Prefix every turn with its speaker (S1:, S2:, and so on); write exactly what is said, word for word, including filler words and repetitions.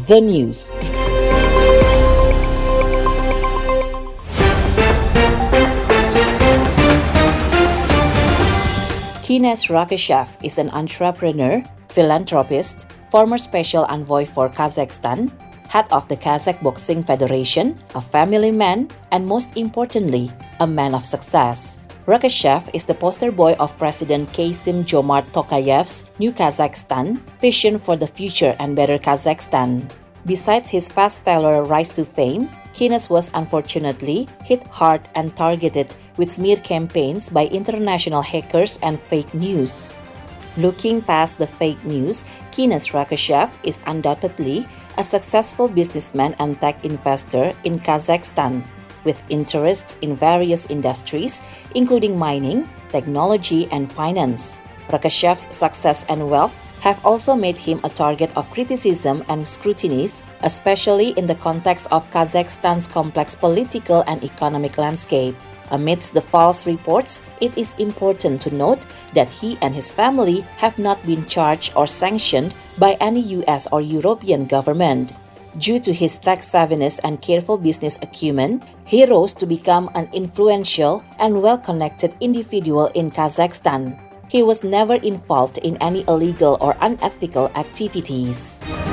S1: The news. Kines Rakishev is an entrepreneur, philanthropist, former special envoy for Kazakhstan, head of the Kazakh Boxing Federation, a family man, and most importantly, a man of success. Rakishev is the poster boy of President Kassym-Jomart Tokayev's New Kazakhstan, Vision for the Future and Better Kazakhstan. Besides his fast stellar rise to fame, Kines was unfortunately hit hard and targeted with smear campaigns by international hackers and fake news. Looking past the fake news, Kines Rakishev is undoubtedly a successful businessman and tech investor in Kazakhstan, with interests in various industries, including mining, technology, and finance. Rakishev's success and wealth have also made him a target of criticism and scrutinies, especially in the context of Kazakhstan's complex political and economic landscape. Amidst the false reports, it is important to note that he and his family have not been charged or sanctioned by any U S or European government. Due to his tech savviness and careful business acumen, he rose to become an influential and well-connected individual in Kazakhstan. He was never involved in any illegal or unethical activities.